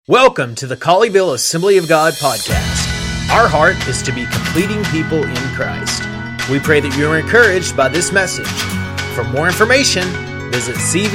Welcome to the Colleyville Assembly of God podcast. Our heart is to be completing people in Christ. We pray that you are encouraged by this message. For more information, visit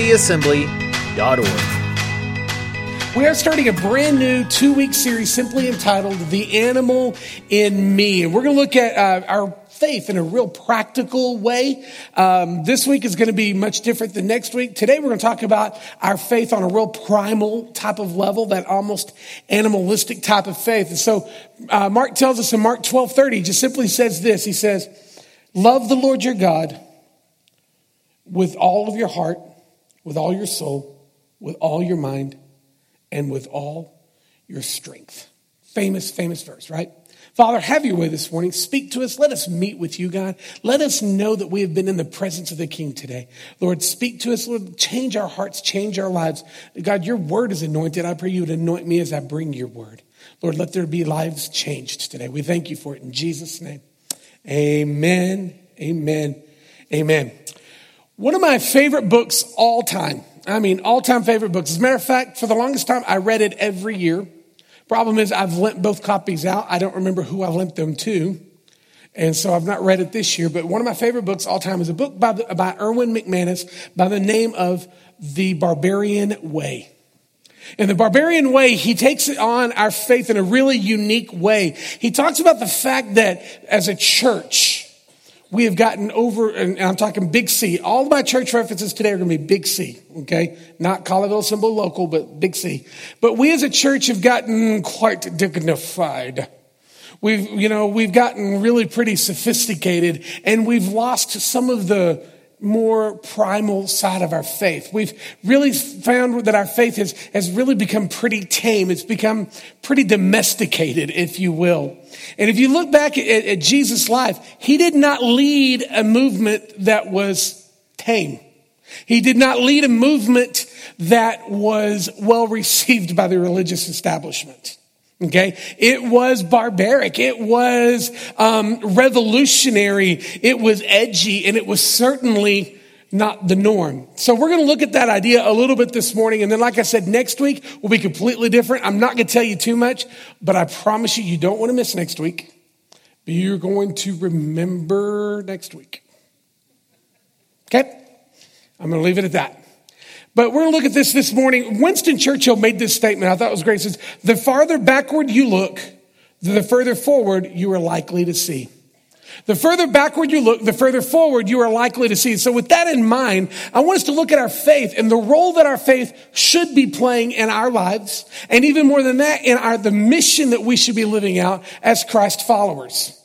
cvassembly.org. We are starting a brand new 2-week series simply entitled The Animal in Me. And we're going to look at our faith in a real practical way. This week is going to be much different than next week. Today we're going to talk about our faith on a real primal type of level, that almost animalistic type of faith. And so Mark tells us in Mark 12:30, just simply says this. He says, love the Lord your God with all of your heart, with all your soul, with all your mind, and with all your strength. Famous verse, right? Father, have your way this morning. Speak to us. Let us meet with you, God. Let us know that we have been in the presence of the King today. Lord, speak to us. Lord, change our hearts, change our lives. God, your word is anointed. I pray you would anoint me as I bring your word. Lord, let there be lives changed today. We thank you for it in Jesus' name. Amen, amen, amen. One of my favorite books all time favorite books. As a matter of fact, for the longest time, I read it every year. Problem is, I've lent both copies out. I don't remember who I lent them to. And so I've not read it this year. But one of my favorite books all time is a book by Erwin McManus by the name of The Barbarian Way. In The Barbarian Way, he takes it on our faith in a really unique way. He talks about the fact that as a church, we have gotten over, and I'm talking Big C. All of my church references today are going to be Big C, okay? Not Colleyville Assembly local, but Big C. But we as a church have gotten quite dignified. We've gotten really pretty sophisticated, and we've lost some of the more primal side of our faith. We've really found that our faith has really become pretty tame. It's become pretty domesticated, if you will. And if you look back at Jesus' life, he did not lead a movement that was tame. He did not lead a movement that was well received by the religious establishment. Okay, it was barbaric, it was revolutionary, it was edgy, and it was certainly not the norm. So we're going to look at that idea a little bit this morning, and then like I said, next week will be completely different. I'm not going to tell you too much, but I promise you don't want to miss next week. But you're going to remember next week. Okay, I'm going to leave it at that. But we're going to look at this morning. Winston Churchill made this statement. I thought it was great. It says, the farther backward you look, the further forward you are likely to see. The further backward you look, the further forward you are likely to see. So with that in mind, I want us to look at our faith and the role that our faith should be playing in our lives. And even more than that, in the mission that we should be living out as Christ followers.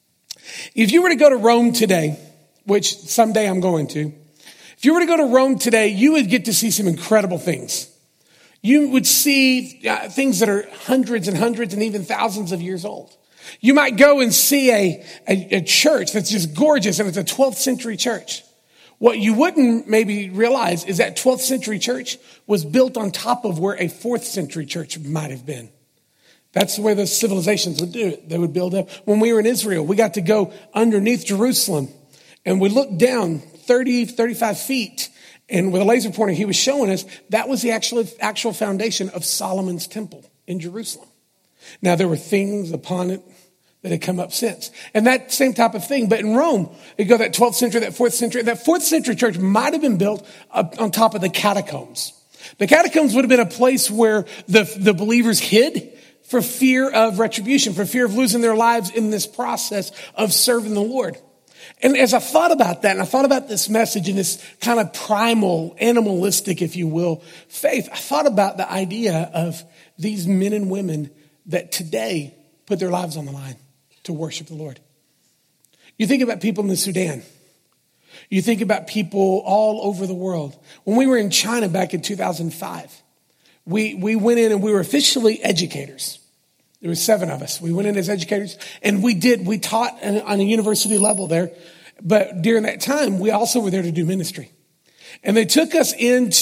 If you were to go to Rome today, which someday I'm going to, if you were to go to Rome today, you would get to see some incredible things. You would see things that are hundreds and hundreds and even thousands of years old. You might go and see a church that's just gorgeous, and it's a 12th century church. What you wouldn't maybe realize is that 12th century church was built on top of where a 4th century church might have been. That's the way those civilizations would do it. They would build up. When we were in Israel, we got to go underneath Jerusalem, and we looked down 30, 35 feet. And with a laser pointer, he was showing us that was the actual foundation of Solomon's temple in Jerusalem. Now, there were things upon it that had come up since. And that same type of thing. But in Rome, you go that 12th century, that 4th century. That 4th century church might have been built up on top of the catacombs. The catacombs would have been a place where the believers hid for fear of retribution, for fear of losing their lives in this process of serving the Lord. And as I thought about that, and I thought about this message and this kind of primal, animalistic, if you will, faith, I thought about the idea of these men and women that today put their lives on the line to worship the Lord. You think about people in the Sudan. You think about people all over the world. When we were in China back in 2005, we went in and we were officially educators. There were 7 of us. We went in as educators, and we taught on a university level there. But during that time, we also were there to do ministry. And they took us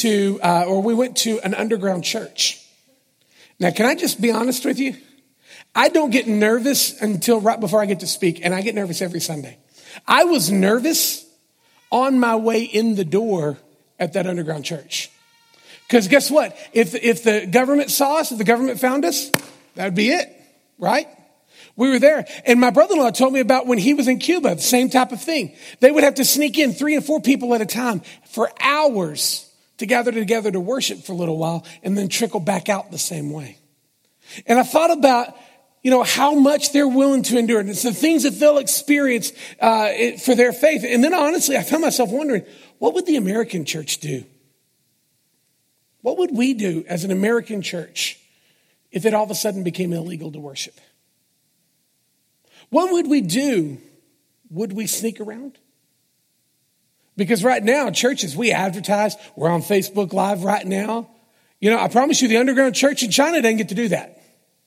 we went to an underground church. Now, can I just be honest with you? I don't get nervous until right before I get to speak, and I get nervous every Sunday. I was nervous on my way in the door at that underground church. Because guess what? If the government saw us, if the government found us, that would be it, right? We were there. And my brother-in-law told me about when he was in Cuba, the same type of thing. They would have to sneak in 3 and 4 people at a time for hours to gather together to worship for a little while and then trickle back out the same way. And I thought about, how much they're willing to endure. And it's the things that they'll experience for their faith. And then honestly, I found myself wondering, what would the American church do? What would we do as an American church if it all of a sudden became illegal to worship? What would we do? Would we sneak around? Because right now, churches, we advertise. We're on Facebook Live right now. I promise you the underground church in China doesn't get to do that.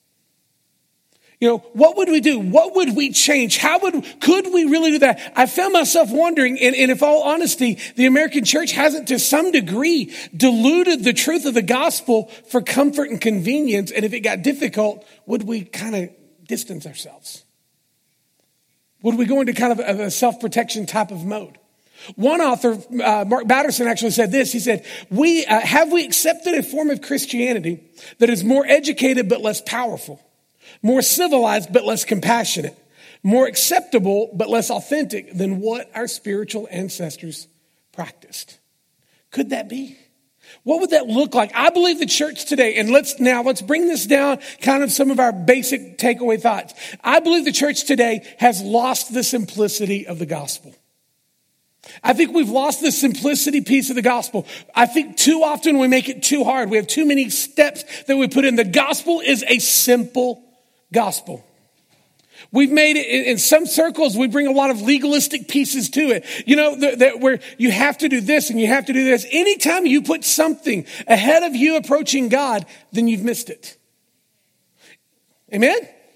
What would we do? What would we change? Could we really do that? I found myself wondering, and if all honesty, the American church hasn't to some degree diluted the truth of the gospel for comfort and convenience. And if it got difficult, would we kind of distance ourselves? Would we go into kind of a self-protection type of mode? One author, Mark Batterson, actually said this. He said, have we accepted a form of Christianity that is more educated but less powerful, more civilized but less compassionate, more acceptable but less authentic than what our spiritual ancestors practiced? Could that be? What would that look like? I believe the church today, and let's bring this down, kind of some of our basic takeaway thoughts. I believe the church today has lost the simplicity of the gospel. I think we've lost the simplicity piece of the gospel. I think too often we make it too hard. We have too many steps that we put in. The gospel is a simple gospel. We've made it, in some circles, we bring a lot of legalistic pieces to it. Where you have to do this and you have to do this. Anytime you put something ahead of you approaching God, then you've missed it. Amen?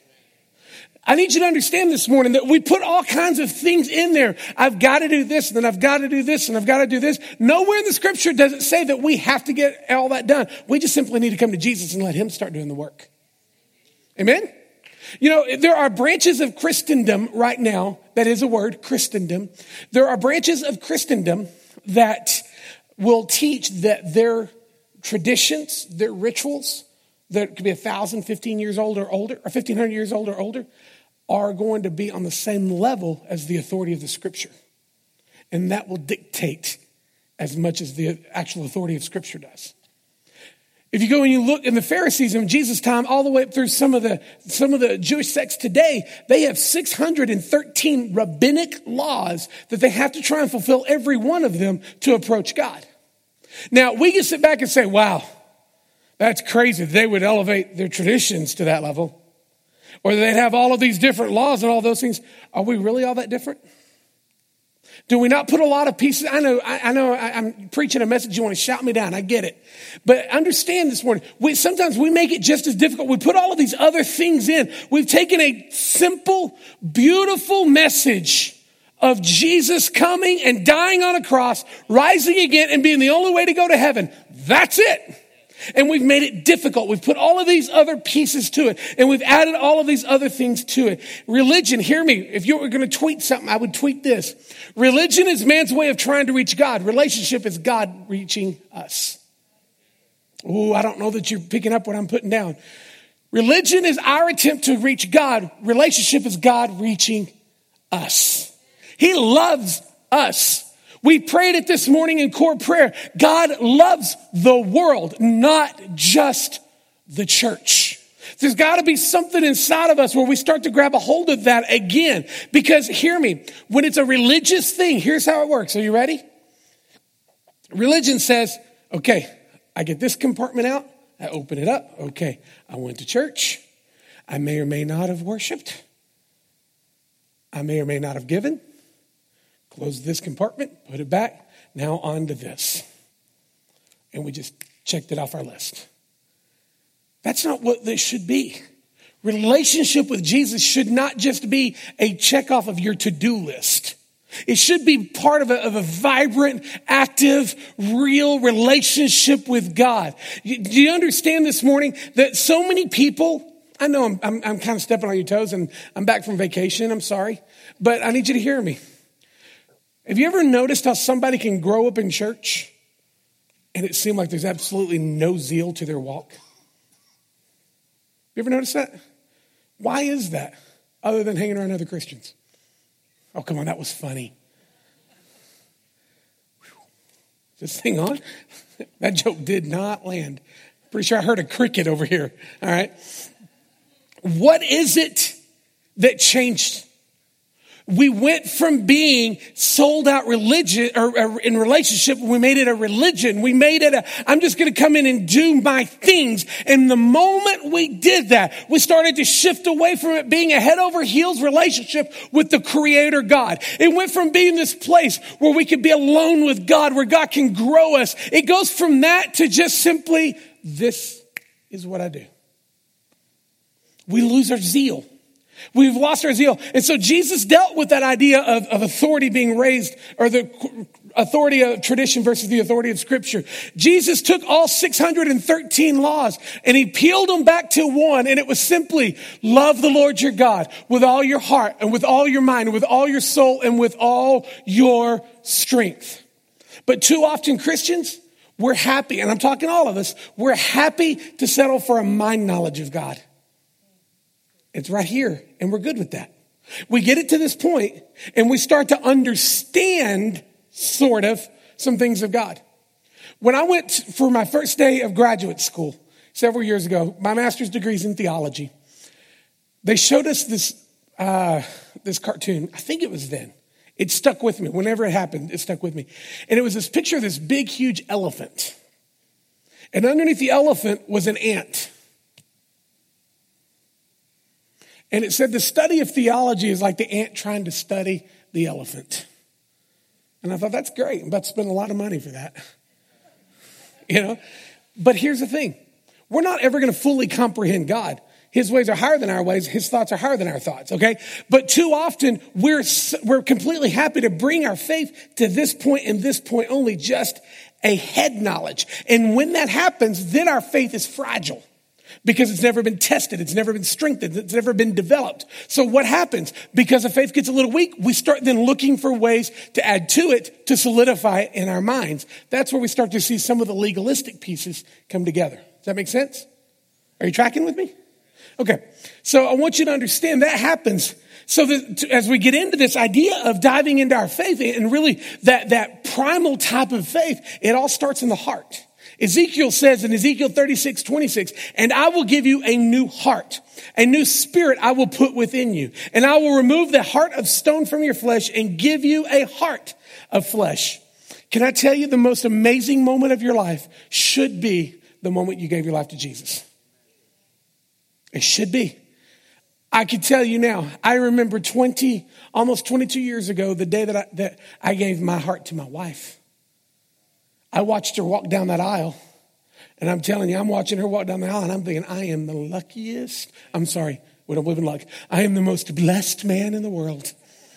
I need you to understand this morning that we put all kinds of things in there. I've got to do this, and then I've got to do this, and I've got to do this. Nowhere in the scripture does it say that we have to get all that done. We just simply need to come to Jesus and let him start doing the work. Amen? There are branches of Christendom right now. That is a word, Christendom. There are branches of Christendom that will teach that their traditions, their rituals, that could be 1,000, 15 years old or older, or 1,500 years old or older, are going to be on the same level as the authority of the scripture. And that will dictate as much as the actual authority of scripture does. If you go and you look in the Pharisees in Jesus' time, all the way up through some of the Jewish sects today, they have 613 rabbinic laws that they have to try and fulfill every one of them to approach God. Now, we can sit back and say, wow, that's crazy. They would elevate their traditions to that level. Or they'd have all of these different laws and all those things. Are we really all that different? Do we not put a lot of pieces? I know I'm preaching a message. You want to shout me down. I get it. But understand this morning, sometimes we make it just as difficult. We put all of these other things in. We've taken a simple, beautiful message of Jesus coming and dying on a cross, rising again, and being the only way to go to heaven. That's it. And we've made it difficult. We've put all of these other pieces to it. And we've added all of these other things to it. Religion, hear me. If you were going to tweet something, I would tweet this. Religion is man's way of trying to reach God. Relationship is God reaching us. Oh, I don't know that you're picking up what I'm putting down. Religion is our attempt to reach God. Relationship is God reaching us. He loves us. We prayed it this morning in core prayer. God loves the world, not just the church. There's got to be something inside of us where we start to grab a hold of that again. Because hear me, when it's a religious thing, here's how it works. Are you ready? Religion says, okay, I get this compartment out. I open it up. Okay, I went to church. I may or may not have worshiped. I may or may not have given. Close this compartment, put it back. Now on to this. And we just checked it off our list. That's not what this should be. Relationship with Jesus should not just be a check off of your to-do list. It should be part of a vibrant, active, real relationship with God. Do you understand this morning that so many people, I know I'm kind of stepping on your toes and I'm back from vacation, I'm sorry, but I need you to hear me. Have you ever noticed how somebody can grow up in church and it seemed like there's absolutely no zeal to their walk? You ever notice that? Why is that, other than hanging around other Christians? Oh, come on, that was funny. Is this thing on? That joke did not land. Pretty sure I heard a cricket over here. All right. What is it that changed? We went from being sold out religion or in relationship. We made it a religion. We made it I'm just going to come in and do my things. And the moment we did that, we started to shift away from it being a head over heels relationship with the Creator God. It went from being this place where we could be alone with God, where God can grow us. It goes from that to just simply, this is what I do. We lose our zeal. We've lost our zeal. And so Jesus dealt with that idea of authority being raised, or the authority of tradition versus the authority of Scripture. Jesus took all 613 laws and he peeled them back to one, and it was simply love the Lord your God with all your heart and with all your mind and with all your soul and with all your strength. But too often Christians, we're happy, and I'm talking all of us, we're happy to settle for a mind knowledge of God. It's right here, and we're good with that. We get it to this point, and we start to understand, sort of, some things of God. When I went for my first day of graduate school several years ago, my master's degree is in theology. They showed us this cartoon. I think it was then. It stuck with me. Whenever it happened, it stuck with me. And it was this picture of this big, huge elephant. And underneath the elephant was an ant. And it said the study of theology is like the ant trying to study the elephant. And I thought, that's great. I'm about to spend a lot of money for that. You know? But here's the thing. We're not ever going to fully comprehend God. His ways are higher than our ways. His thoughts are higher than our thoughts, okay? But too often, we're completely happy to bring our faith to this point and this point only, just a head knowledge. And when that happens, then our faith is fragile. Because it's never been tested, it's never been strengthened, it's never been developed. So what happens? Because the faith gets a little weak, we start then looking for ways to add to it, to solidify it in our minds. That's where we start to see some of the legalistic pieces come together. Does that make sense? Are you tracking with me? Okay, so I want you to understand that happens. So that as we get into this idea of diving into our faith, and really that primal type of faith, it all starts in the heart. Ezekiel says in Ezekiel 36:26, and I will give you a new heart, a new spirit I will put within you, and I will remove the heart of stone from your flesh and give you a heart of flesh. Can I tell you, the most amazing moment of your life should be the moment you gave your life to Jesus. It should be. I can tell you now, I remember almost 22 years ago, the day that I gave my heart to my wife. I watched her walk down that aisle, and I'm telling you, I'm watching her walk down the aisle, and I'm thinking, I am the luckiest. I'm sorry, we don't live in luck. I am the most blessed man in the world.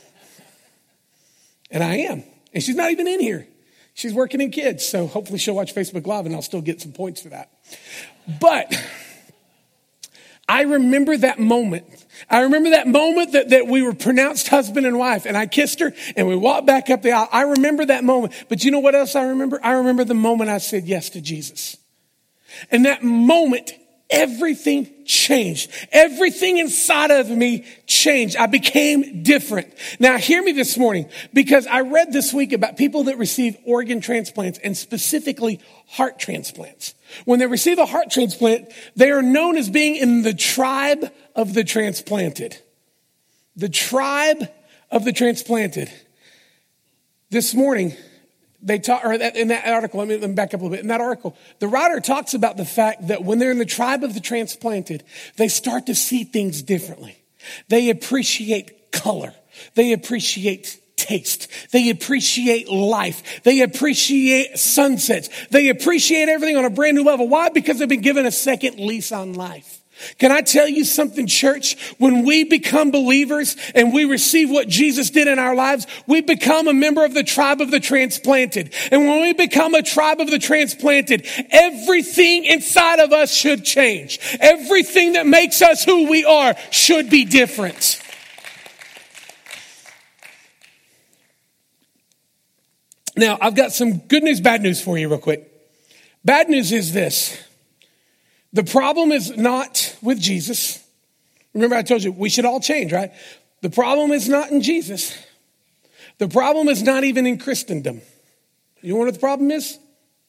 And I am. And she's not even in here. She's working in kids, so hopefully she'll watch Facebook Live, and I'll still get some points for that. But I remember that moment. I remember that moment that we were pronounced husband and wife, and I kissed her and we walked back up the aisle. I remember that moment. But you know what else I remember? I remember the moment I said yes to Jesus. And that moment, everything changed. Everything inside of me changed. I became different. Now hear me this morning, because I read this week about people that receive organ transplants, and specifically heart transplants. When they receive a heart transplant, they are known as being in the tribe of the transplanted. The tribe of the transplanted. This morning, they talk, or in that article, let me back up a little bit. In that article, the writer talks about the fact that when they're in the tribe of the transplanted, they start to see things differently. They appreciate color. They appreciate taste. They appreciate life. They appreciate sunsets. They appreciate everything on a brand new level. Why? Because they've been given a second lease on life. Can I tell you something, church? When we become believers and we receive what Jesus did in our lives, we become a member of the tribe of the transplanted. And when we become a tribe of the transplanted, everything inside of us should change. Everything that makes us who we are should be different. Now, I've got some good news, bad news for you real quick. Bad news is this. The problem is not with Jesus. Remember I told you we should all change, right? The problem is not in Jesus. The problem is not even in Christendom. You know what the problem is?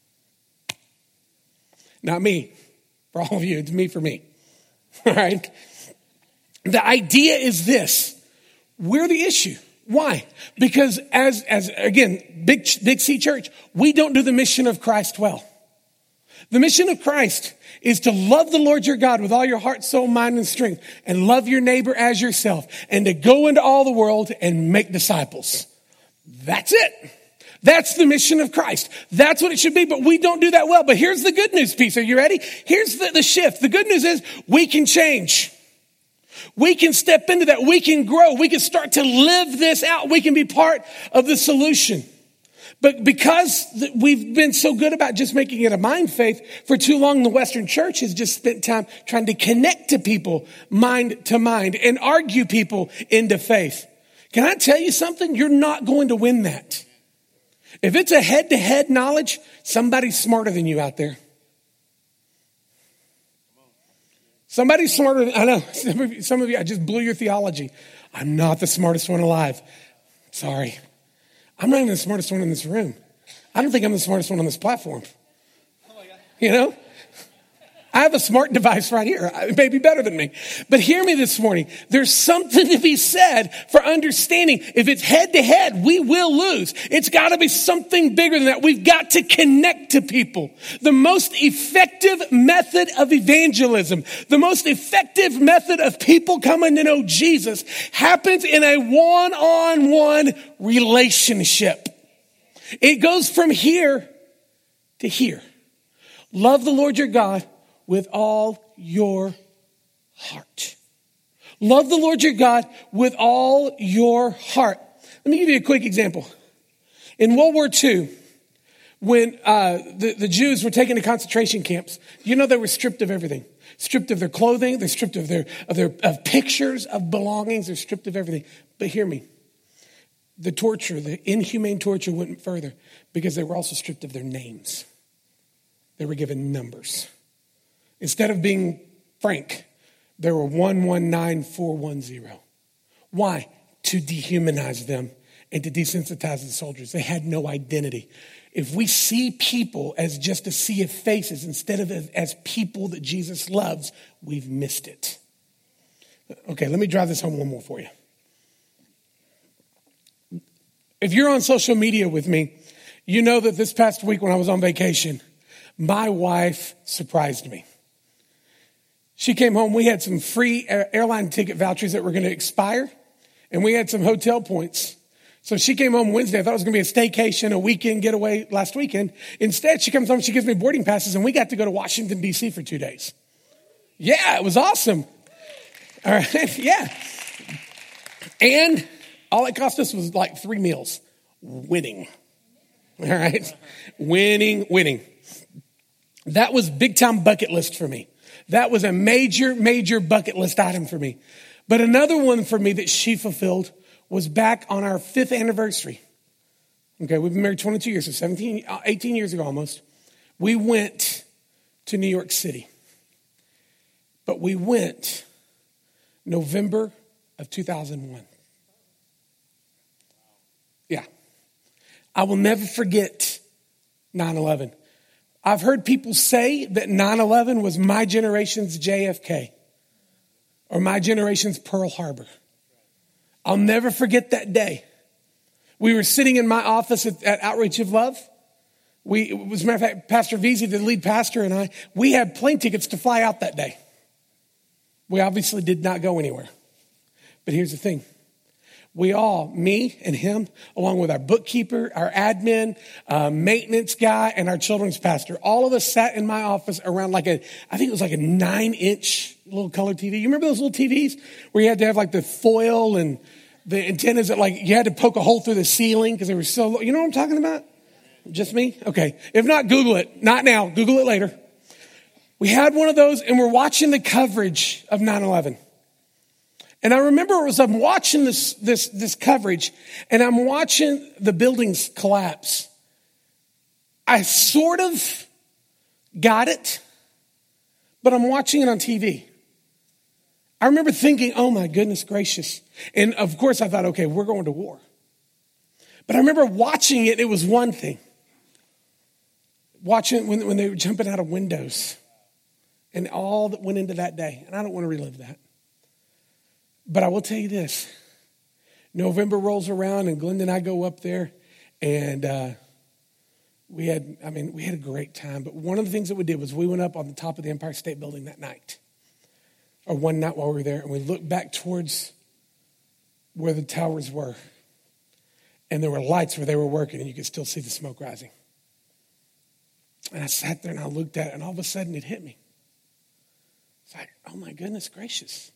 Not me. For all of you, it's me for me. All right? The idea is this. We're the issue. Why? Because as again, Big C Church, we don't do the mission of Christ well. The mission of Christ is to love the Lord your God with all your heart, soul, mind, and strength, and love your neighbor as yourself, and to go into all the world and make disciples. That's it. That's the mission of Christ. That's what it should be, but we don't do that well. But here's the good news piece. Are you ready? Here's the shift. The good news is we can change. We can step into that. We can grow. We can start to live this out. We can be part of the solution. But because we've been so good about just making it a mind faith, for too long the Western church has just spent time trying to connect to people mind to mind and argue people into faith. Can I tell you something? You're not going to win that. If it's a head-to-head knowledge, somebody's smarter than you out there. Somebody's smarter than, I know, some of you, I just blew your theology. I'm not the smartest one alive. Sorry. I'm not even the smartest one in this room. I don't think I'm the smartest one on this platform. You know? I have a smart device right here. It may be better than me. But hear me this morning. There's something to be said for understanding. If it's head to head, we will lose. It's got to be something bigger than that. We've got to connect to people. The most effective method of evangelism, the most effective method of people coming to know Jesus happens in a one-on-one relationship. It goes from here to here. Love the Lord your God with all your heart. Love the Lord your God with all your heart. Let me give you a quick example. In World War II, when the Jews were taken to concentration camps, you know they were stripped of everything. Stripped of their clothing, they're stripped of their pictures, of belongings, they're stripped of everything. But hear me. The torture, the inhumane torture went further because they were also stripped of their names. They were given numbers. Instead of being Frank, there were 119410. Why? To dehumanize them and to desensitize the soldiers. They had no identity. If we see people as just a sea of faces instead of as people that Jesus loves, we've missed it. Okay, let me drive this home one more for you. If you're on social media with me, you know that this past week when I was on vacation, my wife surprised me. She came home. We had some free airline ticket vouchers that were going to expire, and we had some hotel points. So she came home Wednesday. I thought it was going to be a staycation, a weekend getaway last weekend. Instead, she comes home, she gives me boarding passes, and we got to go to Washington, D.C. for 2 days. Yeah, it was awesome. All right, yeah. And all it cost us was like 3 meals. Winning. All right? Winning. That was big time bucket list for me. That was a major bucket list item for me. But another one for me that she fulfilled was back on our 5th anniversary. Okay, we've been married 22 years, so 18 years ago almost. We went to New York City. But we went November of 2001. Yeah. I will never forget 9/11. I've heard people say that 9/11 was my generation's JFK or my generation's Pearl Harbor. I'll never forget that day. We were sitting in my office at Outreach of Love. As a matter of fact, Pastor Veazey, the lead pastor, and I, we had plane tickets to fly out that day. We obviously did not go anywhere. But here's the thing. We all, me and him, along with our bookkeeper, our admin, maintenance guy, and our children's pastor, all of us sat in my office around I think it was like a 9-inch little color TV. You remember those little TVs where you had to have like the foil and the antennas that you had to poke a hole through the ceiling because they were so low. You know what I'm talking about? Just me? Okay. If not, Google it. Not now. Google it later. We had one of those and we're watching the coverage of 9/11. And I remember as I'm watching this coverage and I'm watching the buildings collapse, I sort of got it, but I'm watching it on TV. I remember thinking, oh my goodness gracious. And of course I thought, okay, we're going to war. But I remember watching it, it was one thing. Watching it when they were jumping out of windows and all that went into that day. And I don't want to relive that. But I will tell you this. November rolls around and Glenda and I go up there and we had a great time. But one of the things that we did was we went up on the top of the Empire State Building that night. Or one night while we were there. And we looked back towards where the towers were. And there were lights where they were working and you could still see the smoke rising. And I sat there and I looked at it and all of a sudden it hit me. It's like, oh my goodness gracious.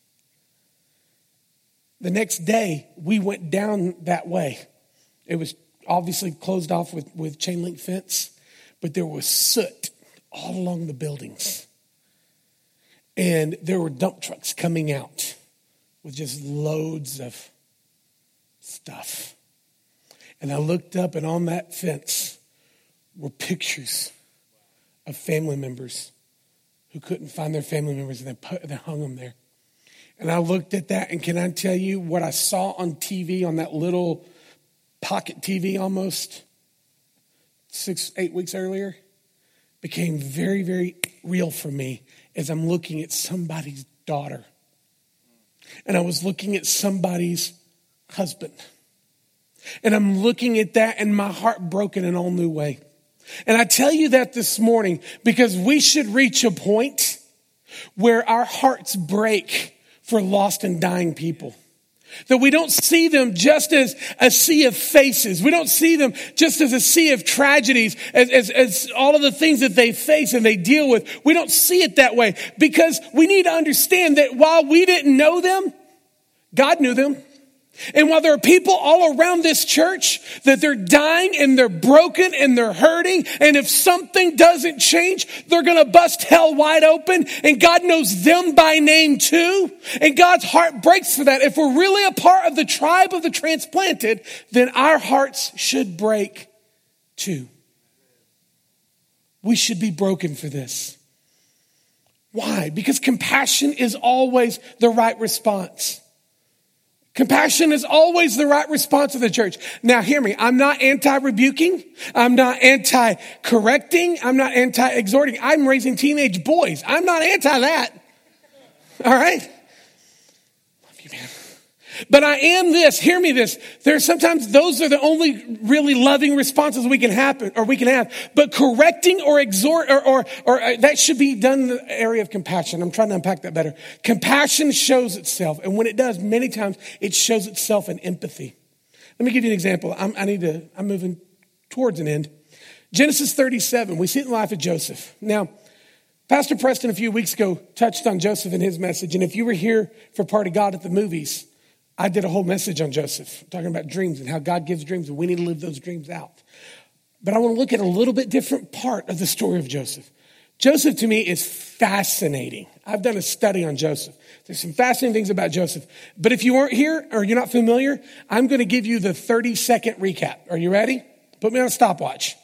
The next day, we went down that way. It was obviously closed off with chain link fence, but there was soot all along the buildings. And there were dump trucks coming out with just loads of stuff. And I looked up and on that fence were pictures of family members who couldn't find their family members and they hung them there. And I looked at that and can I tell you what I saw on TV, on that little pocket TV almost 6-8 weeks earlier, became very, very real for me as I'm looking at somebody's daughter. And I was looking at somebody's husband. And I'm looking at that and my heart broke in an all new way. And I tell you that this morning because we should reach a point where our hearts break for lost and dying people. That we don't see them just as a sea of faces. We don't see them just as a sea of tragedies, as all of the things that they face and they deal with. We don't see it that way because we need to understand that while we didn't know them, God knew them. And while there are people all around this church that they're dying and they're broken and they're hurting, and if something doesn't change, they're going to bust hell wide open, and God knows them by name too. And God's heart breaks for that. If we're really a part of the tribe of the transplanted, then our hearts should break too. We should be broken for this. Why? Because compassion is always the right response. Compassion is always the right response to the church. Now hear me, I'm not anti-rebuking. I'm not anti-correcting. I'm not anti-exhorting. I'm raising teenage boys. I'm not anti that. All right? Love you, man. But I am this, hear me this. There's sometimes those are the only really loving responses we can have. But correcting or exhort or that should be done in the area of compassion. I'm trying to unpack that better. Compassion shows itself. And when it does, many times it shows itself in empathy. Let me give you an example. I'm moving towards an end. Genesis 37, we see it in the life of Joseph. Now, Pastor Preston a few weeks ago touched on Joseph in his message. And if you were here for Part of God at the movies, I did a whole message on Joseph, talking about dreams and how God gives dreams and we need to live those dreams out. But I want to look at a little bit different part of the story of Joseph. Joseph to me is fascinating. I've done a study on Joseph. There's some fascinating things about Joseph. But if you weren't here or you're not familiar, I'm going to give you the 30-second recap. Are you ready? Put me on a stopwatch.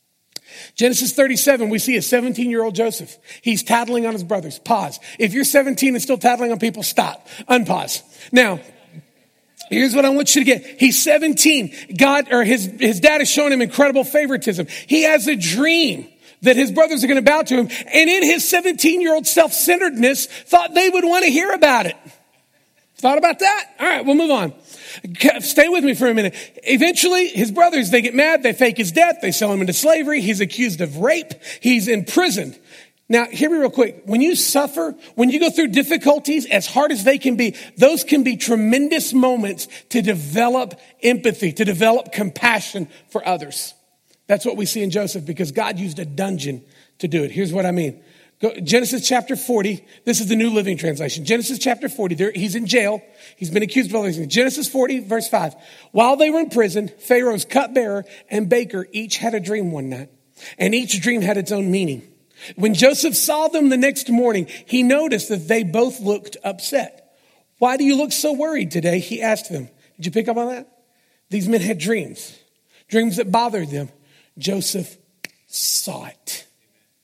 Genesis 37, we see a 17-year-old Joseph. He's tattling on his brothers. Pause. If you're 17 and still tattling on people, stop. Unpause. Now, here's what I want you to get. He's 17. His dad is showing him incredible favoritism. He has a dream that his brothers are going to bow to him. And in his 17-year-old self-centeredness, thought they would want to hear about it. Thought about that? All right, we'll move on. Stay with me for a minute. Eventually, his brothers, they get mad. They fake his death. They sell him into slavery. He's accused of rape. He's imprisoned. Now, hear me real quick. When you suffer, when you go through difficulties, as hard as they can be, those can be tremendous moments to develop empathy, to develop compassion for others. That's what we see in Joseph because God used a dungeon to do it. Here's what I mean. Genesis chapter 40. This is the New Living Translation. Genesis chapter 40. He's in jail. He's been accused of all these things. Genesis 40, verse 5. While they were in prison, Pharaoh's cupbearer and baker each had a dream one night, and each dream had its own meaning. When Joseph saw them the next morning, he noticed that they both looked upset. Why do you look so worried today? He asked them. Did you pick up on that? These men had dreams that bothered them. Joseph saw it.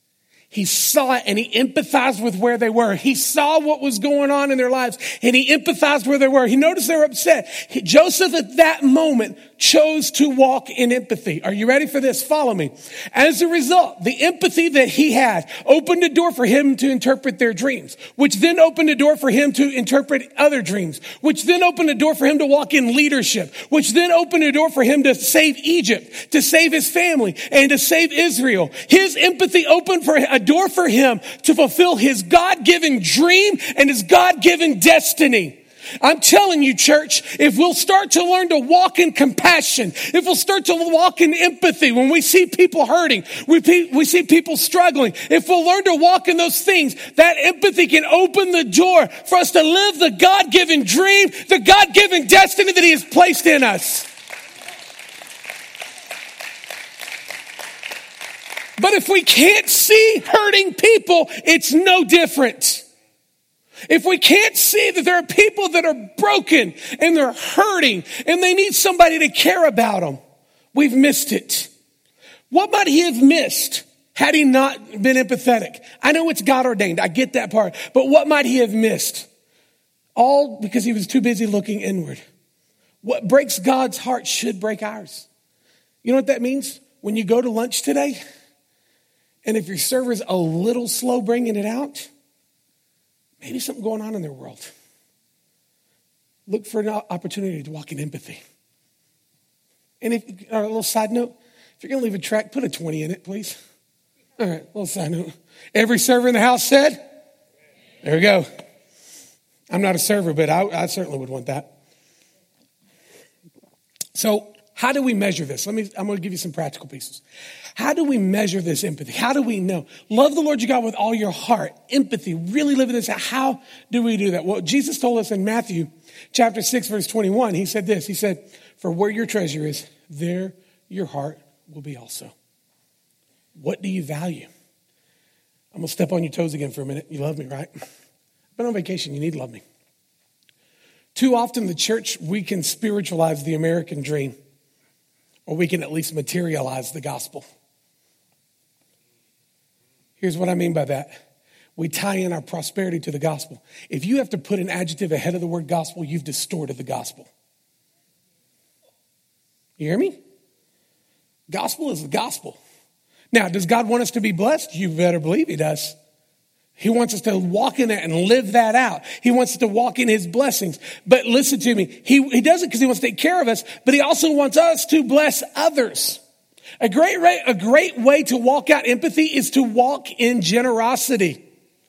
He saw it and he empathized with where they were. He saw what was going on in their lives and he empathized where they were. He noticed they were upset. Joseph at that moment chose to walk in empathy. Are you ready for this? Follow me. As a result, the empathy that he had opened a door for him to interpret their dreams, which then opened a door for him to interpret other dreams, which then opened a door for him to walk in leadership, which then opened a door for him to save Egypt, to save his family, and to save Israel. His empathy opened for a door for him to fulfill his God-given dream and his God-given destiny. I'm telling you, church, if we'll start to learn to walk in compassion, if we'll start to walk in empathy, when we see people hurting, we see people struggling, if we'll learn to walk in those things, that empathy can open the door for us to live the God-given dream, the God-given destiny that he has placed in us. But if we can't see hurting people, it's no different. If we can't see that there are people that are broken and they're hurting and they need somebody to care about them, we've missed it. What might he have missed had he not been empathetic? I know it's God ordained. I get that part. But what might he have missed? All because he was too busy looking inward. What breaks God's heart should break ours. You know what that means? When you go to lunch today, and if your server's a little slow bringing it out, maybe something going on in their world. Look for an opportunity to walk in empathy. And if, a little side note, if you're going to leave a track, put a 20 in it, please. All right, little side note. Every server in the house said? There we go. I'm not a server, but I certainly would want that. So how do we measure this? I'm going to give you some practical pieces. How do we measure this empathy? How do we know? Love the Lord your God with all your heart. Empathy, really live this out. How do we do that? Well, Jesus told us in Matthew chapter 6, verse 21, he said this. He said, for where your treasure is, there your heart will be also. What do you value? I'm going to step on your toes again for a minute. You love me, right? I've been on vacation. You need to love me. Too often the church, we can spiritualize the American dream, or we can at least materialize the gospel. Here's what I mean by that. We tie in our prosperity to the gospel. If you have to put an adjective ahead of the word gospel, you've distorted the gospel. You hear me? Gospel is the gospel. Now, does God want us to be blessed? You better believe he does. He wants us to walk in that and live that out. He wants us to walk in his blessings. But listen to me. He does it because he wants to take care of us, but he also wants us to bless others. A great way to walk out empathy is to walk in generosity.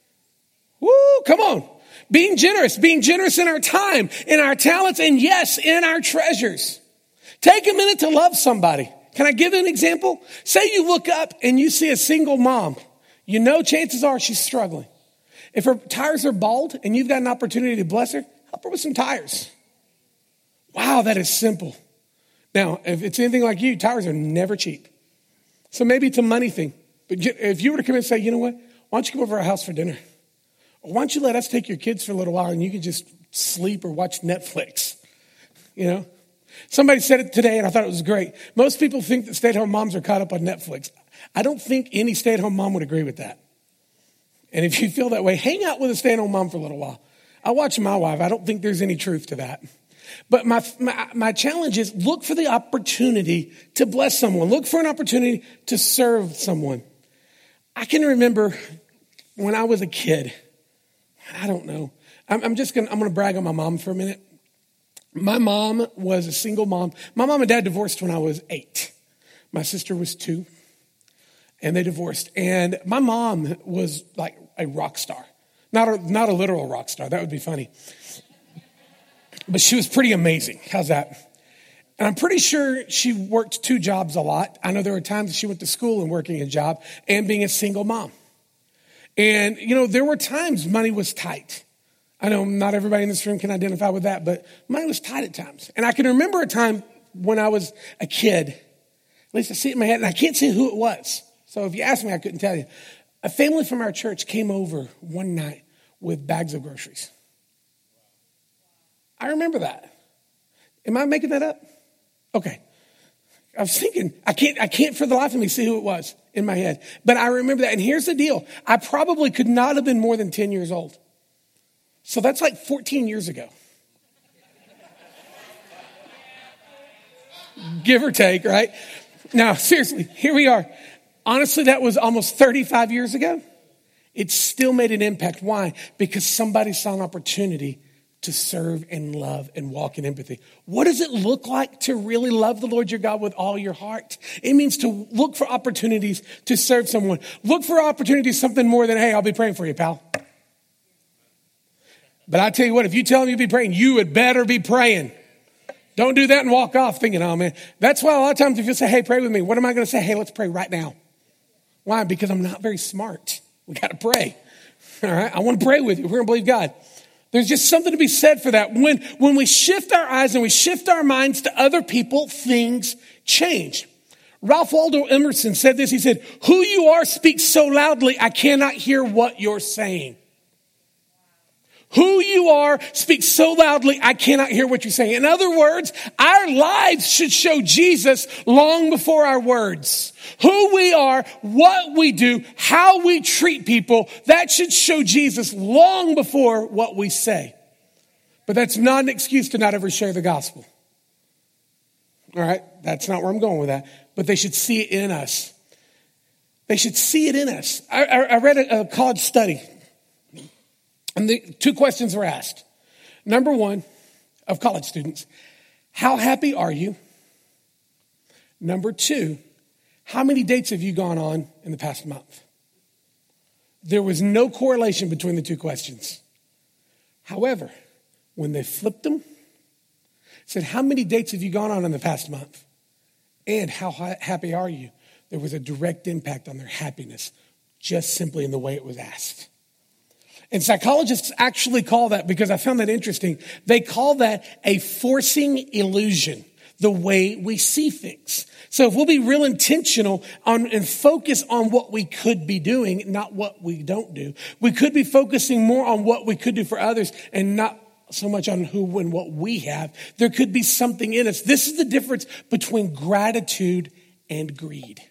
Woo, come on. Being generous in our time, in our talents, and yes, in our treasures. Take a minute to love somebody. Can I give an example? Say you look up and you see a single mom. You know chances are she's struggling. If her tires are bald and you've got an opportunity to bless her, help her with some tires. Wow, that is simple. Now, if it's anything like you, tires are never cheap. So maybe it's a money thing. But if you were to come in and say, you know what, why don't you come over to our house for dinner? Or why don't you let us take your kids for a little while and you can just sleep or watch Netflix? You know? Somebody said it today and I thought it was great. Most people think that stay-at-home moms are caught up on Netflix. I don't think any stay-at-home mom would agree with that. And if you feel that way, hang out with a stay-at-home mom for a little while. I watch my wife. I don't think there's any truth to that. But my challenge is look for the opportunity to bless someone. Look for an opportunity to serve someone. I can remember when I was a kid. I don't know. I'm going to brag on my mom for a minute. My mom was a single mom. My mom and dad divorced when I was 8. My sister was 2. And they divorced. And my mom was like a rock star. Not a literal rock star. That would be funny. But she was pretty amazing. How's that? And I'm pretty sure she worked 2 jobs a lot. I know there were times that she went to school and working a job and being a single mom. And, you know, there were times money was tight. I know not everybody in this room can identify with that, but money was tight at times. And I can remember a time when I was a kid, at least I see it in my head, and I can't say who it was. So if you ask me, I couldn't tell you. A family from our church came over one night with bags of groceries. I remember that. Am I making that up? Okay. I was thinking, I can't for the life of me see who it was in my head. But I remember that. And here's the deal. I probably could not have been more than 10 years old. So that's like 14 years ago. Give or take, right? Now, seriously, here we are. Honestly, that was almost 35 years ago. It still made an impact. Why? Because somebody saw an opportunity to serve and love and walk in empathy. What does it look like to really love the Lord your God with all your heart? It means to look for opportunities to serve someone. Look for opportunities, something more than, hey, I'll be praying for you, pal. But I tell you what, if you tell them you'll be praying, you had better be praying. Don't do that and walk off thinking, oh man. That's why a lot of times if you say, hey, pray with me, what am I going to say? Hey, let's pray right now. Why? Because I'm not very smart. We got to pray. All right. I want to pray with you. We're going to believe God. There's just something to be said for that. When we shift our eyes and we shift our minds to other people, things change. Ralph Waldo Emerson said this. He said, who you are speaks so loudly, I cannot hear what you're saying. Who you are speaks so loudly, I cannot hear what you're saying. In other words, our lives should show Jesus long before our words. Who we are, what we do, how we treat people, that should show Jesus long before what we say. But that's not an excuse to not ever share the gospel. All right, that's not where I'm going with that. But they should see it in us. They should see it in us. I read a college study. And the two questions were asked. Number one, of college students, how happy are you? Number two, how many dates have you gone on in the past month? There was no correlation between the two questions. However, when they flipped them, said, how many dates have you gone on in the past month? And how happy are you? There was a direct impact on their happiness, just simply in the way it was asked. And psychologists actually call that, because I found that interesting, they call that a forcing illusion, the way we see things. So if we'll be real intentional and focus on what we could be doing, not what we don't do, we could be focusing more on what we could do for others and not so much on who and what we have. There could be something in us. This is the difference between gratitude and greed.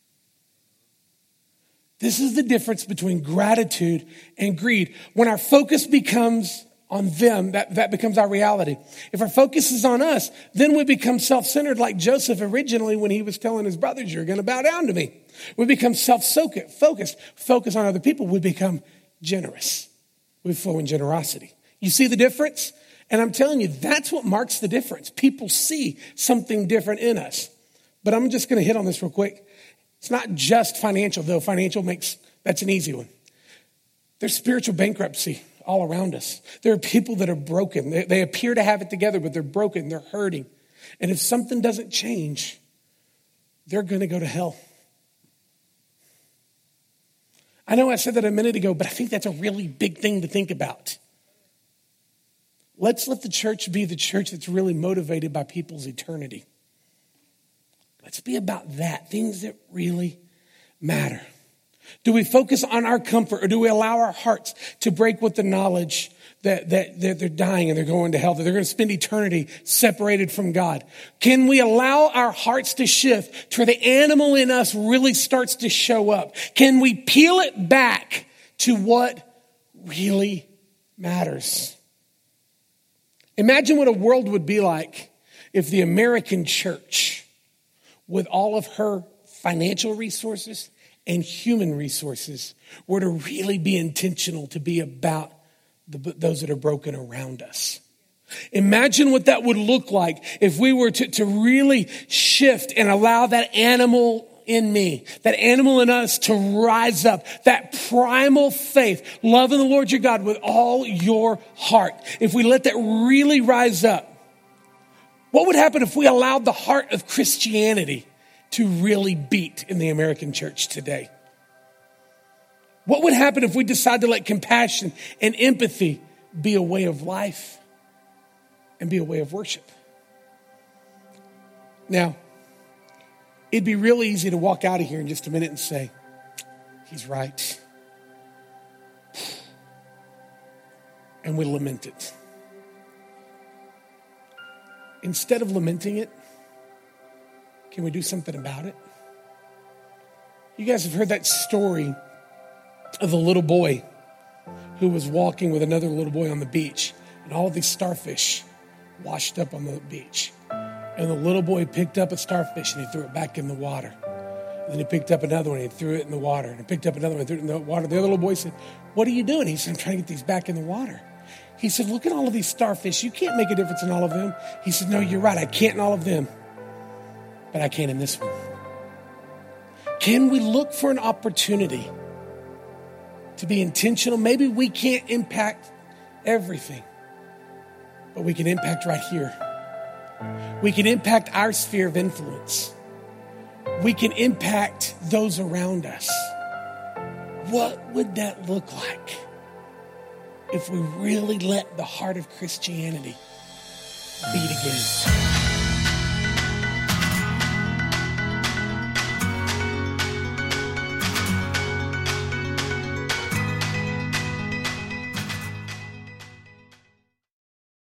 This is the difference between gratitude and greed. When our focus becomes on them, that becomes our reality. If our focus is on us, then we become self-centered like Joseph originally when he was telling his brothers, you're going to bow down to me. We become self-focused, focus on other people. We become generous. We flow in generosity. You see the difference? And I'm telling you, that's what marks the difference. People see something different in us. But I'm just going to hit on this real quick. It's not just financial, though. That's an easy one. There's spiritual bankruptcy all around us. There are people that are broken. They appear to have it together, but they're broken. They're hurting. And if something doesn't change, they're going to go to hell. I know I said that a minute ago, but I think that's a really big thing to think about. Let's let the church be the church that's really motivated by people's eternity. Let's be about that, things that really matter. Do we focus on our comfort, or do we allow our hearts to break with the knowledge that they're dying and they're going to hell, that they're going to spend eternity separated from God? Can we allow our hearts to shift to where the animal in us really starts to show up? Can we peel it back to what really matters? Imagine what a world would be like if the American church, with all of her financial resources and human resources, were to really be intentional to be about those that are broken around us. Imagine what that would look like if we were to really shift and allow that animal in me, that animal in us, to rise up, that primal faith, loving the Lord your God with all your heart. If we let that really rise up, what would happen if we allowed the heart of Christianity to really beat in the American church today? What would happen if we decide to let compassion and empathy be a way of life and be a way of worship? Now, it'd be real easy to walk out of here in just a minute and say, he's right. And we lament it. Instead of lamenting it, Can we do something about it? You guys have heard that story of the little boy who was walking with another little boy on the beach, and all of these starfish washed up on the beach. And the little boy picked up a starfish and he threw it back in the water. And then he picked up another one and he threw it in the water. And he picked up another one and threw it in the water. The other little boy said, "What are you doing?" He said, "I'm trying to get these back in the water." He said, "Look at all of these starfish. You can't make a difference in all of them." He said, "No, you're right. I can't in all of them, but I can in this one." Can we look for an opportunity to be intentional? Maybe we can't impact everything, but we can impact right here. We can impact our sphere of influence. We can impact those around us. What would that look like if we really let the heart of Christianity beat again?